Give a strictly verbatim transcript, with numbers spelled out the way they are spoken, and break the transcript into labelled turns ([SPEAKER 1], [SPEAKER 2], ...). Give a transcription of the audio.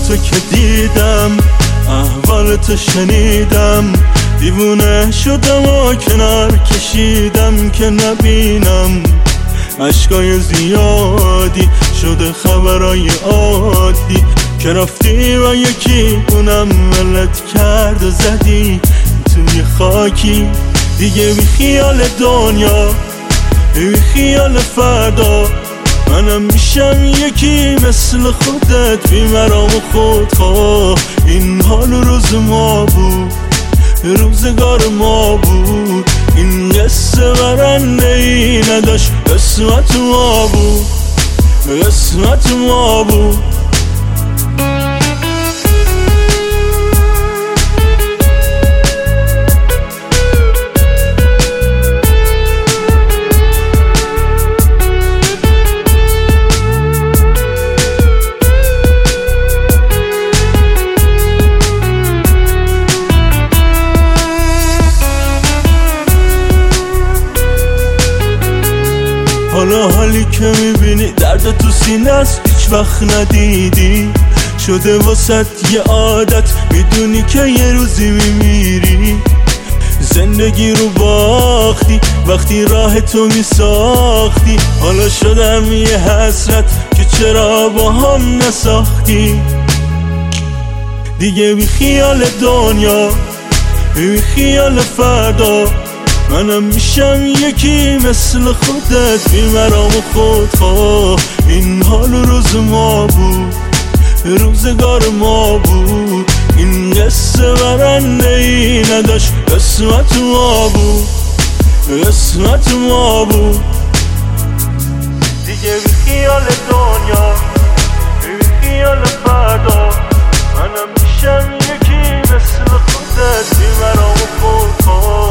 [SPEAKER 1] تو که دیدم، احوال تو شنیدم، دیوونه شدم و کنار کشیدم که نبینم. عشقای زیادی شده خبرای عادی که رفتی و یکی اونم ولت کرد و زدی توی خاکی. دیگه بی خیال دنیا، بی خیال فردا، منم میشم یکی مثل خودت، بی مرام و خودخواه. این حال روز ما بود، روزگار ما بود، این قصه برنده ای نداشت، قسمت ما بود، قسمت ما بود. حالا حالی که میبینی درد تو سینه است هیچ وقت ندیدی، شده واسط یه عادت، میدونی که یه روزی میمیری. زندگی رو باختی وقتی راه تو میساختی، حالا شدم یه حسرت که چرا با هم نساختی. دیگه بی خیال دنیا، بی خیال فردا، منم میشم یکی مثل خودت، بی مرام و خودخواه. این حال روز ما بود، روزگار ما بود، این قصه برنده ای نداشت، قسمت ما بود، قسمت ما بود. دیگه بی خیال دنیا، بی خیال فردا، منم میشم یکی مثل خودت، بی مرام و خودخواه.